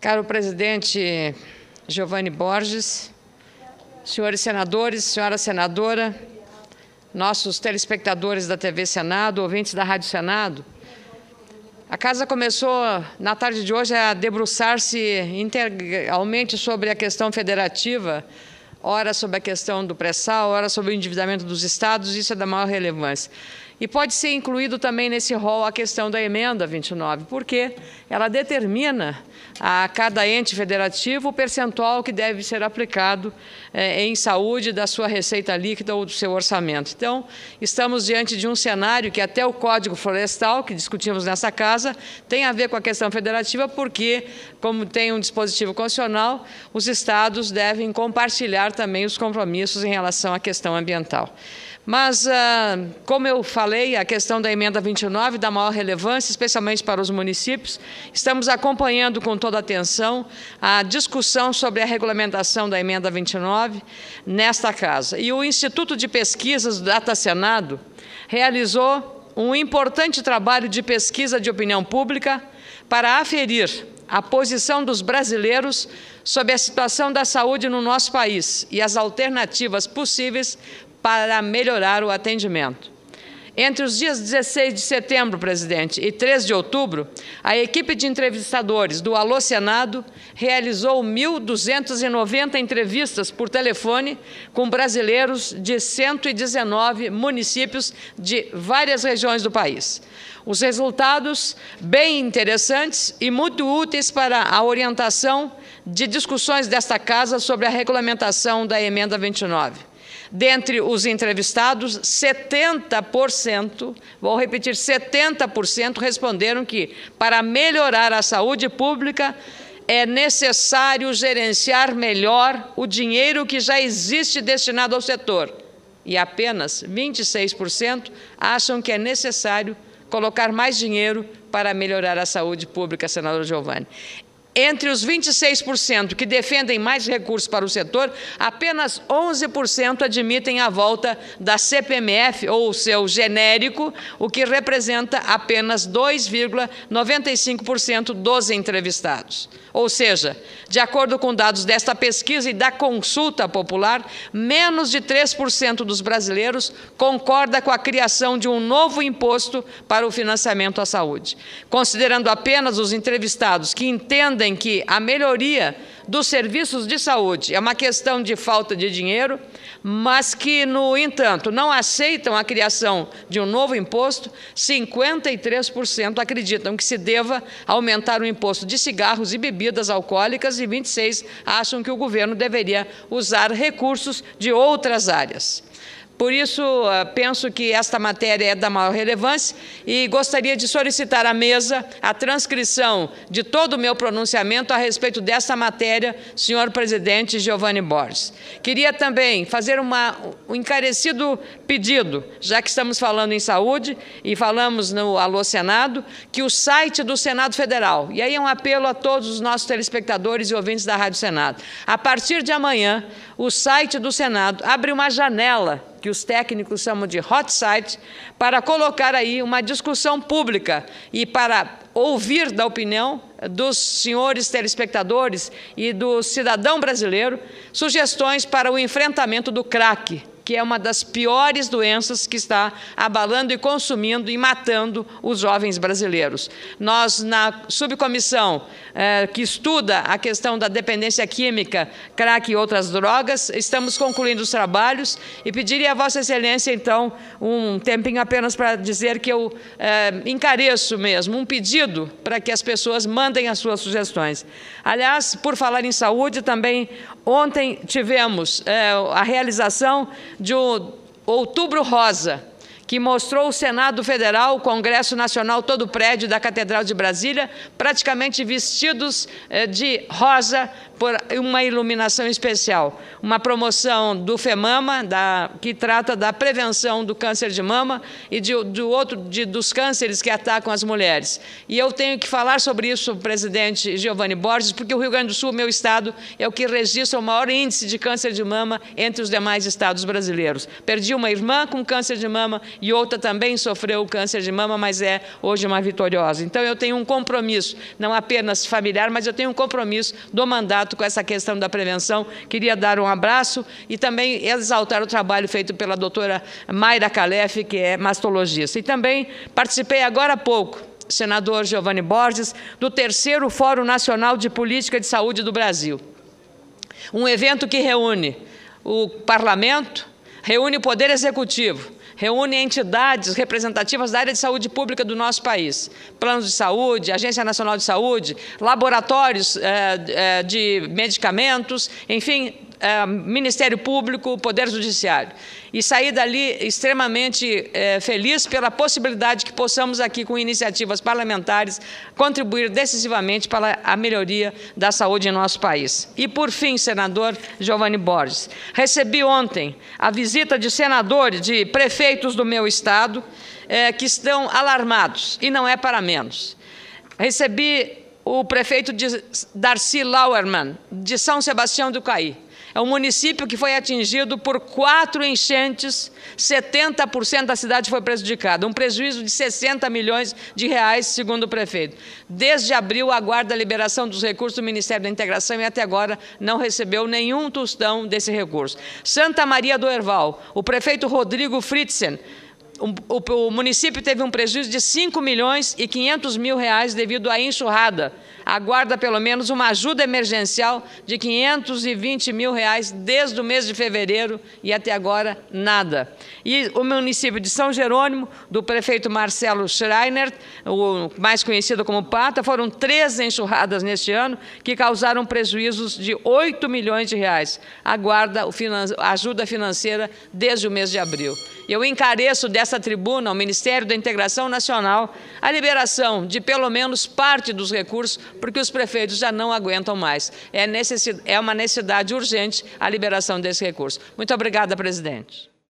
Caro presidente Giovanni Borges, senhores senadores, senhora senadora, nossos telespectadores da TV Senado, ouvintes da Rádio Senado, a Casa começou, na tarde de hoje, a debruçar-se integralmente sobre a questão federativa, ora sobre a questão do pré-sal, ora sobre o endividamento dos estados, isso é da maior relevância. E pode ser incluído também nesse rol a questão da emenda 29, porque ela determina a cada ente federativo o percentual que deve ser aplicado em saúde da sua receita líquida ou do seu orçamento. Então, estamos diante de um cenário que até o Código Florestal, que discutimos nessa casa, tem a ver com a questão federativa, porque, como tem um dispositivo constitucional, os estados devem compartilhar também os compromissos em relação à questão ambiental. Mas, como eu falei, a questão da emenda 29 dá maior relevância, especialmente para os municípios. Estamos acompanhando com toda atenção a discussão sobre a regulamentação da emenda 29 nesta casa. E o Instituto de Pesquisas do Data Senado realizou um importante trabalho de pesquisa de opinião pública para aferir a posição dos brasileiros sobre a situação da saúde no nosso país e as alternativas possíveis para melhorar o atendimento. Entre os dias 16 de setembro, presidente, e 3 de outubro, a equipe de entrevistadores do Alô Senado realizou 1.290 entrevistas por telefone com brasileiros de 119 municípios de várias regiões do país. Os resultados bem interessantes e muito úteis para a orientação de discussões desta Casa sobre a regulamentação da emenda 29. Dentre os entrevistados, 70%, vou repetir, 70% responderam que, para melhorar a saúde pública, é necessário gerenciar melhor o dinheiro que já existe destinado ao setor. E apenas 26% acham que é necessário colocar mais dinheiro para melhorar a saúde pública, senador Giovanni. Entre os 26% que defendem mais recursos para o setor, apenas 11% admitem a volta da CPMF, ou seu genérico, o que representa apenas 2,95% dos entrevistados. Ou seja, de acordo com dados desta pesquisa e da consulta popular, menos de 3% dos brasileiros concorda com a criação de um novo imposto para o financiamento à saúde. Considerando apenas os entrevistados que entendem que a melhoria dos serviços de saúde é uma questão de falta de dinheiro, mas que, no entanto, não aceitam a criação de um novo imposto, 53% acreditam que se deva aumentar o imposto de cigarros e bebidas alcoólicas e 26% acham que o governo deveria usar recursos de outras áreas. Por isso, penso que esta matéria é da maior relevância e gostaria de solicitar à mesa a transcrição de todo o meu pronunciamento a respeito desta matéria, senhor presidente Giovanni Borges. Queria também fazer um encarecido pedido, já que estamos falando em saúde e falamos no Alô Senado, que o site do Senado Federal, e aí é um apelo a todos os nossos telespectadores e ouvintes da Rádio Senado, a partir de amanhã, o site do Senado abre uma janela que os técnicos chamam de hot site, para colocar aí uma discussão pública e para ouvir da opinião dos senhores telespectadores e do cidadão brasileiro sugestões para o enfrentamento do crack, que é uma das piores doenças que está abalando e consumindo e matando os jovens brasileiros. Nós, na subcomissão que estuda a questão da dependência química, crack e outras drogas, estamos concluindo os trabalhos e pediria a Vossa Excelência, então, um tempinho apenas para dizer que eu encareço mesmo um pedido para que as pessoas mandem as suas sugestões. Aliás, por falar em saúde, também ontem tivemos a realização de um Outubro Rosa, que mostrou o Senado Federal, o Congresso Nacional, todo o prédio da Catedral de Brasília, praticamente vestidos de rosa por uma iluminação especial. Uma promoção do FEMAMA, que trata da prevenção do câncer de mama e dos cânceres que atacam as mulheres. E eu tenho que falar sobre isso, presidente Giovanni Borges, porque o Rio Grande do Sul, meu estado, é o que registra o maior índice de câncer de mama entre os demais estados brasileiros. Perdi uma irmã com câncer de mama e outra também sofreu câncer de mama, mas é hoje uma vitoriosa. Então, eu tenho um compromisso, não apenas familiar, mas eu tenho um compromisso do mandato com essa questão da prevenção. Queria dar um abraço e também exaltar o trabalho feito pela doutora Mayra Calef, que é mastologista. E também participei agora há pouco, senador Giovanni Borges, do 3º Fórum Nacional de Política de Saúde do Brasil. Um evento que reúne o Parlamento, reúne o Poder Executivo, reúne entidades representativas da área de saúde pública do nosso país, planos de saúde, Agência Nacional de Saúde, laboratórios de medicamentos, enfim, Ministério Público, Poder Judiciário. E saí dali extremamente feliz pela possibilidade que possamos aqui, com iniciativas parlamentares, contribuir decisivamente para a melhoria da saúde em nosso país. E, por fim, senador Giovanni Borges, recebi ontem a visita de senadores, de prefeitos do meu estado, que estão alarmados, e não é para menos. Recebi o prefeito de Darcy Lauermann, de São Sebastião do Caí. É um município que foi atingido por 4 enchentes, 70% da cidade foi prejudicada, um prejuízo de 60 milhões de reais, segundo o prefeito. Desde abril, aguarda a liberação dos recursos do Ministério da Integração e até agora não recebeu nenhum tostão desse recurso. Santa Maria do Herval, o prefeito Rodrigo Fritzen, o município teve um prejuízo de 5 milhões e 500 mil reais devido à enxurrada. Aguarda pelo menos uma ajuda emergencial de 520 mil reais desde o mês de fevereiro e até agora nada. E o município de São Jerônimo, do prefeito Marcelo Schreiner, o mais conhecido como Pata, foram 3 enxurradas neste ano que causaram prejuízos de 8 milhões de reais. Aguarda a ajuda financeira desde o mês de abril. Eu encareço dessa tribuna ao Ministério da Integração Nacional a liberação de pelo menos parte dos recursos, porque os prefeitos já não aguentam mais. É uma necessidade urgente a liberação desse recurso. Muito obrigada, presidente.